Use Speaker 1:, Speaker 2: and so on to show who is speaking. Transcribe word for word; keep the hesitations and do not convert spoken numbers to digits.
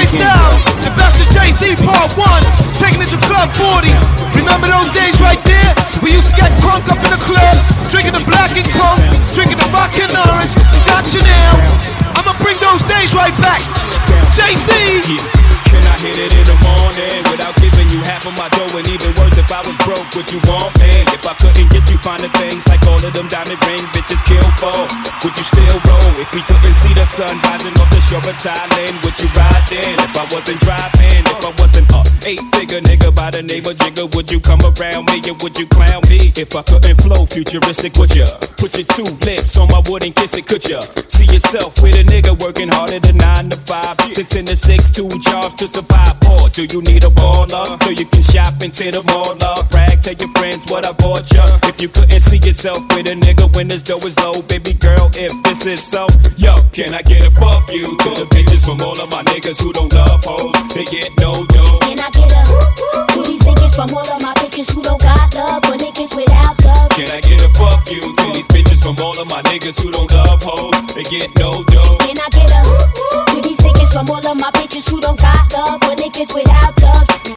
Speaker 1: freestyle, the best of Jay-Z part one, taking it to Club forty. Remember those days right there? We used to get crunk up in the club, drinking the black and coke, drinking the vodka and orange, scotch and ale. I'ma bring those days right back. Jay-Z.
Speaker 2: Can I hit it in the morning without giving you half of my dough? And even worse, if I was broke, would you want me? If I couldn't get you finer things like all of them diamond ring bitches kill for, would you still roll? If we couldn't see the sun rising off the shore of Thailand, would you ride in? If I wasn't driving, if I wasn't a eight-figure nigga by the name of Jigga, would you come around me or would you clown me? If I couldn't flow futuristic, would you put your two lips on my wood and kiss it? Could you see yourself with a nigga working harder than nine to five, than ten to six, two jobs to survive? Or do you need a baller so you can shop into the mall up? Brag, tell your friends what I bought ya. If you couldn't see yourself with a nigga when this dough is low, baby girl, if this is so, yo, can I get a fuck you to the bitches from all of my niggas who don't love hoes? They get no dough.
Speaker 3: Can I get a to these niggas from all of my bitches who don't got love for niggas without love?
Speaker 2: Can I get a fuck you to these bitches from all of my niggas who don't love hoes? They get no dough.
Speaker 3: Can I get a to these niggas from all of my bitches who don't got love for niggas without love?